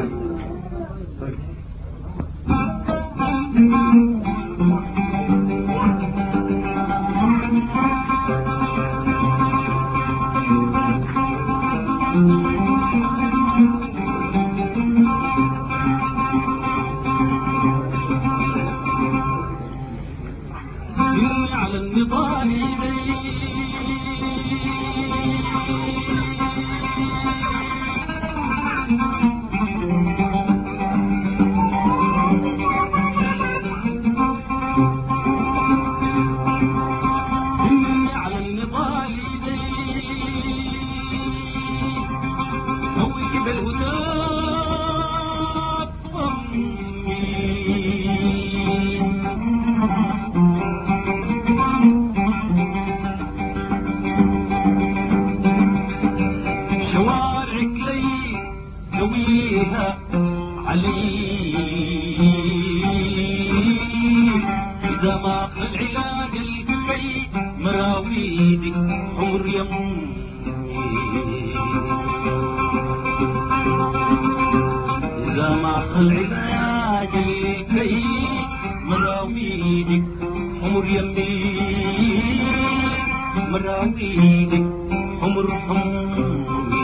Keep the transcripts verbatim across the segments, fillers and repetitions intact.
على النضال إذا ما أخذ علاج الكي مراويدك عمر يمي إذا ما أخذ علاج الكي مراويدك عمر يمي مراويدك عمر حمي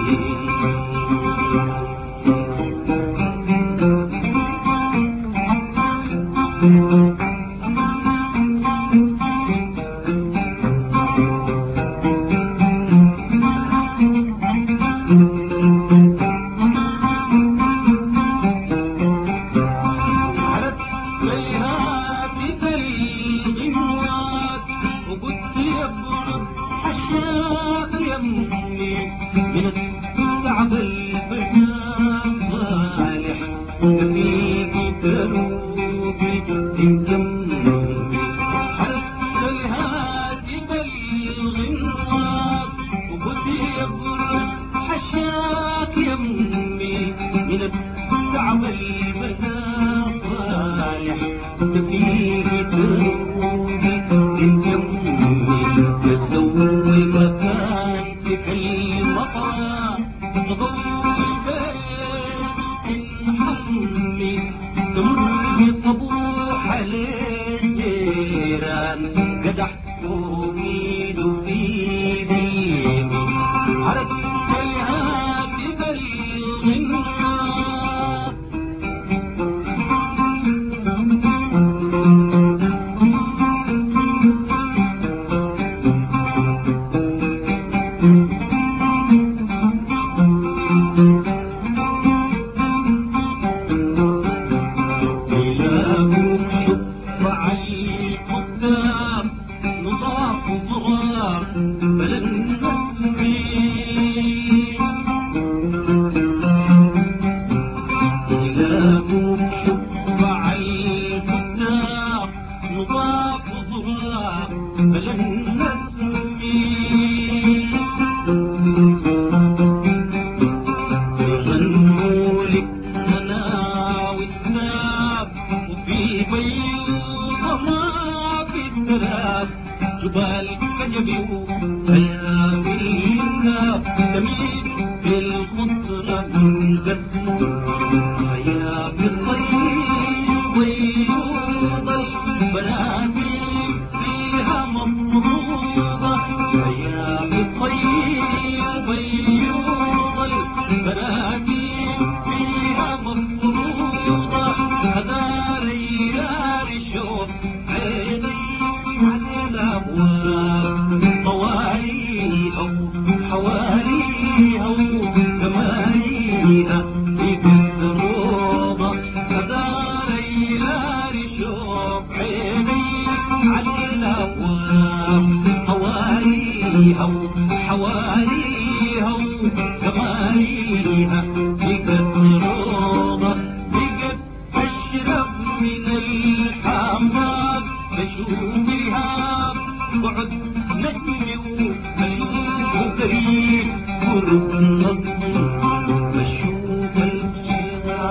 من التعب البناء صالح نبيك تروبي تنجم حتى الهاتف الغنوات وبدي يبرد حشاك يمي من التعب البناء صالح نبيك تروبي تنجم تسوي مكان المطر تضوي بين حمي تمر بطبوح الجيران قدح وميد وفي ديني عرفت الهاتف الغنى جبال كجبي ويا تميل بالخضرة من قد يا بالطيب ويوض البنادي فيها مفروضة يا بالطيب ويوض البنادي فيها مفروضة هذا ريال شوف عيني طواليها وحواليها وجماليها في كل روضة هذا ليلى شوف عيني على الأبواب حواليها وحواليها وجماليها في كل روضة بقت أشرب من الحمام بشوفها بعد نجمي وبشوفه قريب قرب النظر بشوف الجيران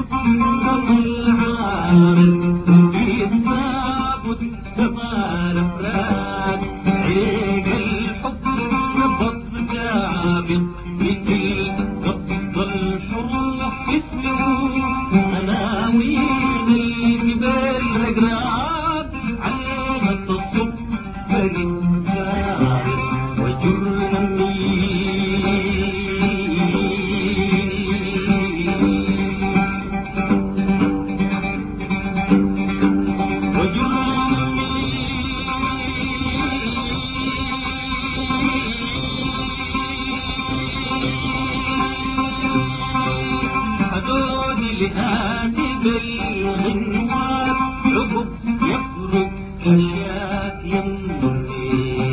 يفهم العالم في الثابت كما الأفراد عيق الحب نبض جابر مثل قبض الحروح اسمه عناوين الجبال الأقراب علامة الصبح فللدار وجرمي لهاتف الغنوات عقب يفرق أشياء يمضي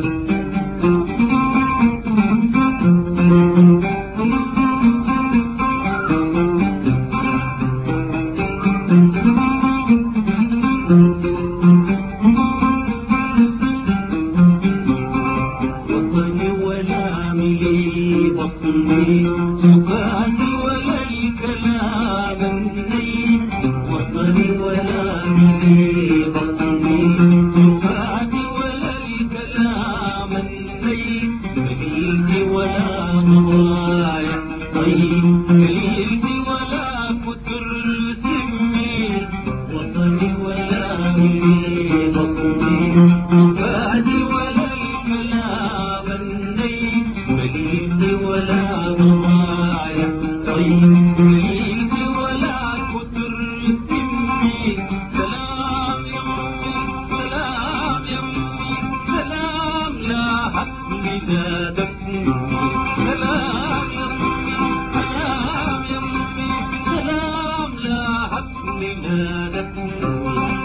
وطني ولا ملي بطني سكاتي ولا الكلام وطني ولا ملي بطني سكاتي ولا الكلام النيل مليتي ولا مضايع طيب مليتي ولا كتر سمي وطني ولا ملي بطني سكاتي ولا الكلام النيل مليتي ولا مضايع طيب مليتي ولا كتر سمي سلام يمي سلام يمي سلام لا حسن زادتني سلام يمي سلام يمي سلام لا حسن زادتني